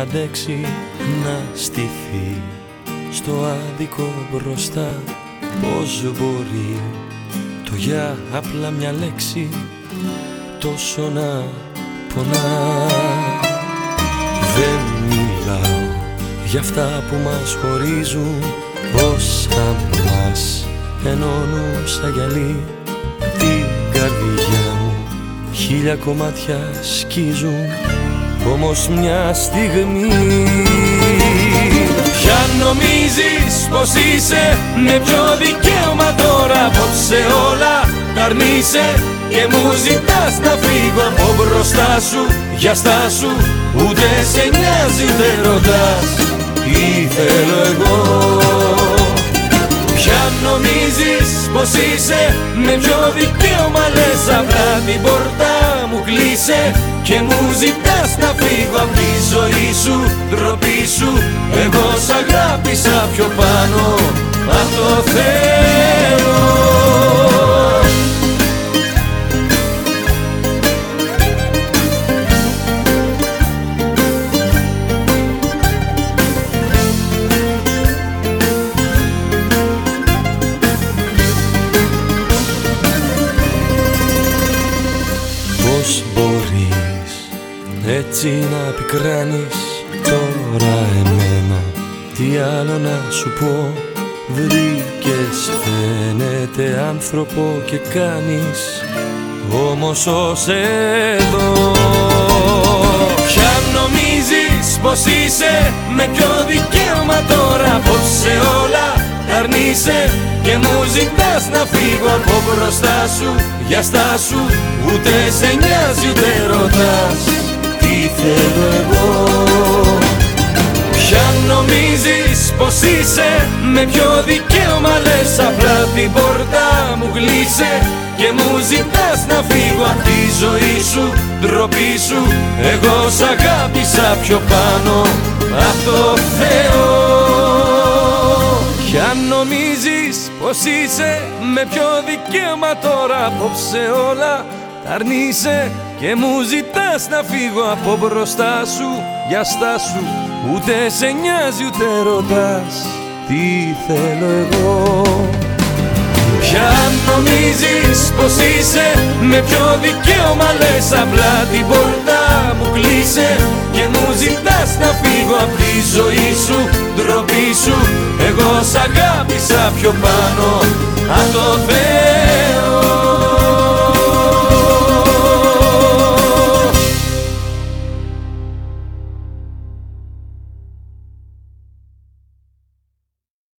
αντέξει να στηθεί στο άδικο μπροστά. Πώς μπορεί το για απλά μια λέξη τόσο να πονά. Δεν μιλάω για αυτά που μας χωρίζουν, όσα μας ενώνουν σαν γυαλί. Την καρδιά μου χίλια κομμάτια σκίζουν, όμως μια στιγμή. Ποια νομίζεις πως είσαι, με ποιο δικαίωμα τώρα απόψε όλα τα αρνείσαι και μου ζητάς να φύγω από μπροστά σου. Για στάσου, ούτε σε νοιάζει ούτε ρωτάς τι θέλω εγώ. Ποια νομίζεις πως είσαι, με ποιο δικαίωμα λες απλά την πόρτα μου κλείσε και μου ζητάς να φύγω απ' τη ζωή σου, ντροπή σου. Εγώ σ' αγάπησα πιο πάνω απ' το Θεό. Πώς μπορείς έτσι να πικράνεις τώρα εμένα, τι άλλο να σου πω. Βρήκες φαίνεται άνθρωπο και κάνεις όμως ως εδώ. Ποια νομίζεις πως είσαι, με ποιο δικαίωμα τώρα απόψε όλα τα αρνείσαι και μου ζητάς να φύγω από μπροστά σου. Για στάσου, ούτε σε νοιάζει ούτε ρωτάς τι θέλω εγώ. Ποια νομίζεις πως είσαι, με ποιο δικαίωμα λες απλά την πόρτα μου κλείσε και μου ζητάς να φύγω απ' τη ζωή σου, ντροπή σου. Εγώ σ' αγάπησα πιο πάνω απ' το Θεό. Ποια νομίζεις πως είσαι, με ποιο δικαίωμα τώρα απόψε όλα τα αρνείσαι και μου ζητάς να φύγω από μπροστά σου. Για στάσου, ούτε σε νοιάζει ούτε ρωτάς τι θέλω εγώ. Ποια νομίζεις πως είσαι, με ποιο δικαίωμα λες απλά την πόρτα μου κλείσε και μου ζητάς να φύγω απ' τη ζωή σου, ντροπή σου. Εγώ σ' αγάπησα πιο πάνω απ' το Θεό.